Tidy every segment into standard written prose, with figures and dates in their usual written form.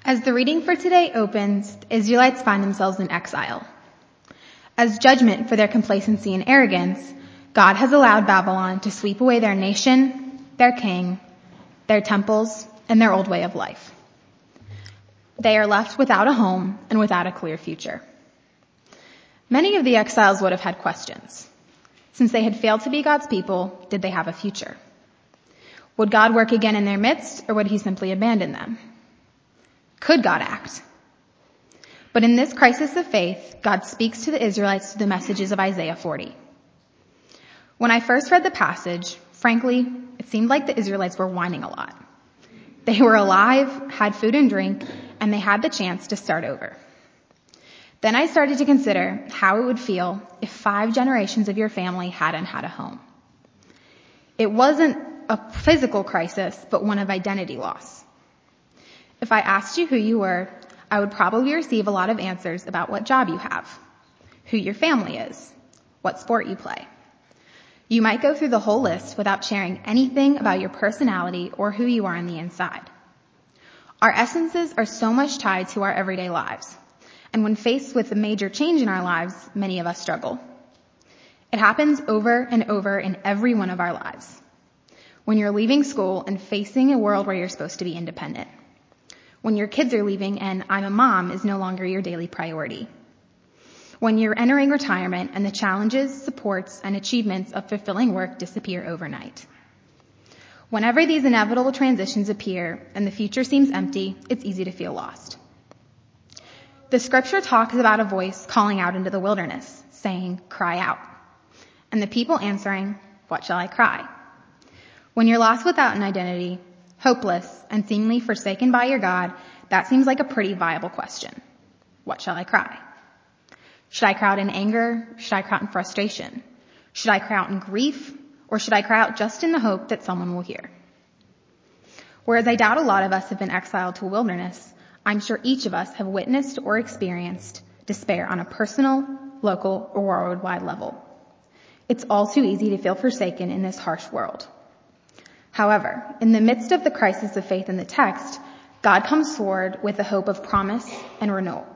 As the reading for today opens, the Israelites find themselves in exile. As judgment for their complacency and arrogance, God has allowed Babylon to sweep away their nation, their king, their temples, and their old way of life. They are left without a home and without a clear future. Many of the exiles would have had questions. Since they had failed to be God's people, did they have a future? Would God work again in their midst, or would he simply abandon them? Could God act? But in this crisis of faith, God speaks to the Israelites through the messages of Isaiah 40. When I first read the passage, frankly, it seemed like the Israelites were whining a lot. They were alive, had food and drink, and they had the chance to start over. Then I started to consider how it would feel if 5 generations of your family hadn't had a home. It wasn't a physical crisis, but one of identity loss. If I asked you who you were, I would probably receive a lot of answers about what job you have, who your family is, what sport you play. You might go through the whole list without sharing anything about your personality or who you are on the inside. Our essences are so much tied to our everyday lives, and when faced with a major change in our lives, many of us struggle. It happens over and over in every one of our lives. When you're leaving school and facing a world where you're supposed to be independent. When your kids are leaving and I'm a mom is no longer your daily priority. When you're entering retirement and the challenges, supports, and achievements of fulfilling work disappear overnight. Whenever these inevitable transitions appear and the future seems empty, it's easy to feel lost. The scripture talks about a voice calling out into the wilderness, saying, "Cry out." And the people answering, "What shall I cry?" When you're lost without an identity, hopeless, and seemingly forsaken by your God, that seems like a pretty viable question. What shall I cry? Should I cry out in anger? Should I cry out in frustration? Should I cry out in grief? Or should I cry out just in the hope that someone will hear? Whereas I doubt a lot of us have been exiled to a wilderness, I'm sure each of us have witnessed or experienced despair on a personal, local, or worldwide level. It's all too easy to feel forsaken in this harsh world. However, in the midst of the crisis of faith in the text, God comes forward with the hope of promise and renewal.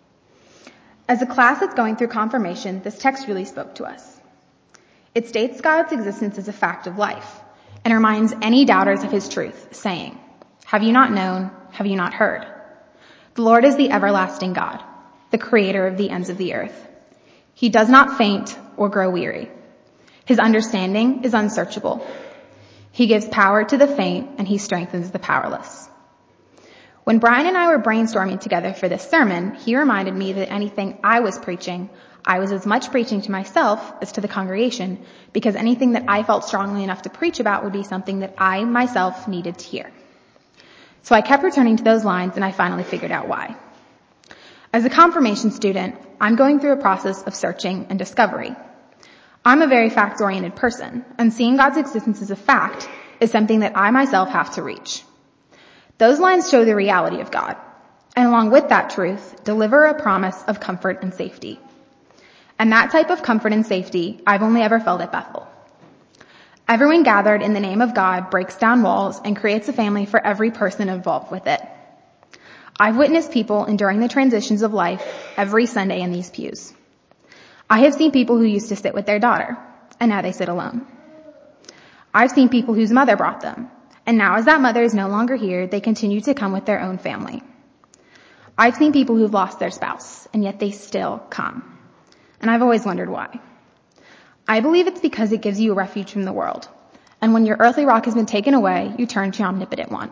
As a class that's going through confirmation, this text really spoke to us. It states God's existence as a fact of life and reminds any doubters of his truth, saying, "Have you not known? Have you not heard? The Lord is the everlasting God, the creator of the ends of the earth. He does not faint or grow weary. His understanding is unsearchable. He gives power to the faint and he strengthens the powerless." When Brian and I were brainstorming together for this sermon, he reminded me that anything I was preaching, I was as much preaching to myself as to the congregation, because anything that I felt strongly enough to preach about would be something that I myself needed to hear. So I kept returning to those lines and I finally figured out why. As a confirmation student, I'm going through a process of searching and discovery. I'm a very fact-oriented person, and seeing God's existence as a fact is something that I myself have to reach. Those lines show the reality of God, and along with that truth, deliver a promise of comfort and safety. And that type of comfort and safety I've only ever felt at Bethel. Everyone gathered in the name of God breaks down walls and creates a family for every person involved with it. I've witnessed people enduring the transitions of life every Sunday in these pews. I have seen people who used to sit with their daughter, and now they sit alone. I've seen people whose mother brought them, and now as that mother is no longer here, they continue to come with their own family. I've seen people who've lost their spouse, and yet they still come. And I've always wondered why. I believe it's because it gives you a refuge from the world, and when your earthly rock has been taken away, you turn to the omnipotent one.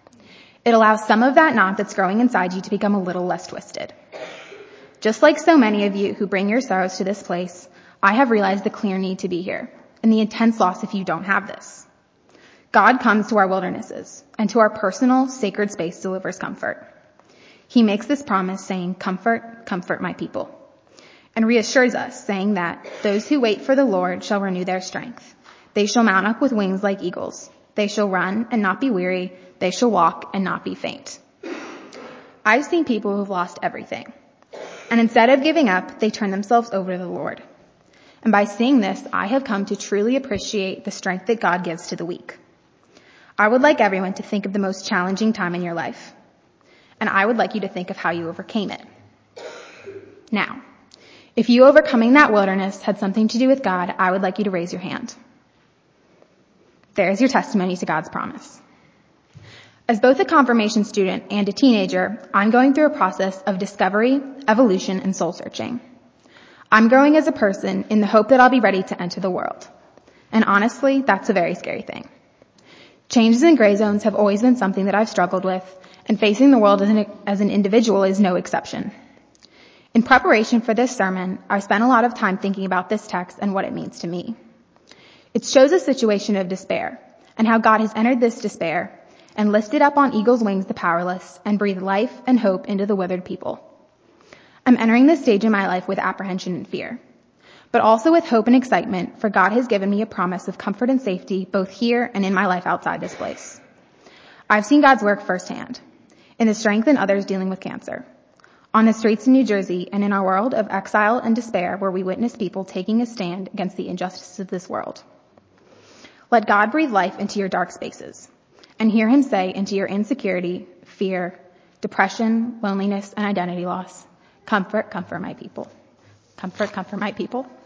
It allows some of that knot that's growing inside you to become a little less twisted. Just like so many of you who bring your sorrows to this place, I have realized the clear need to be here and the intense loss if you don't have this. God comes to our wildernesses and to our personal, sacred space delivers comfort. He makes this promise saying, "Comfort, comfort my people," and reassures us saying that those who wait for the Lord shall renew their strength. They shall mount up with wings like eagles. They shall run and not be weary. They shall walk and not be faint. I've seen people who've lost everything. And instead of giving up, they turn themselves over to the Lord. And by seeing this, I have come to truly appreciate the strength that God gives to the weak. I would like everyone to think of the most challenging time in your life. and I would like you to think of how you overcame it. Now, if you overcoming that wilderness had something to do with God, I would like you to raise your hand. There's your testimony to God's promise. As both a confirmation student and a teenager, I'm going through a process of discovery, evolution, and soul searching. I'm growing as a person in the hope that I'll be ready to enter the world. And honestly, that's a very scary thing. Changes in gray zones have always been something that I've struggled with, and facing the world as an individual is no exception. In preparation for this sermon, I spent a lot of time thinking about this text and what it means to me. It shows a situation of despair, and how God has entered this despair and lifted up on eagle's wings the powerless and breathed life and hope into the withered people. I'm entering this stage in my life with apprehension and fear, but also with hope and excitement, for God has given me a promise of comfort and safety both here and in my life outside this place. I've seen God's work firsthand, in the strength in others dealing with cancer, on the streets in New Jersey, and in our world of exile and despair where we witness people taking a stand against the injustices of this world. Let God breathe life into your dark spaces, and hear him say into your insecurity, fear, depression, loneliness, and identity loss, comfort, comfort my people. Comfort, comfort my people.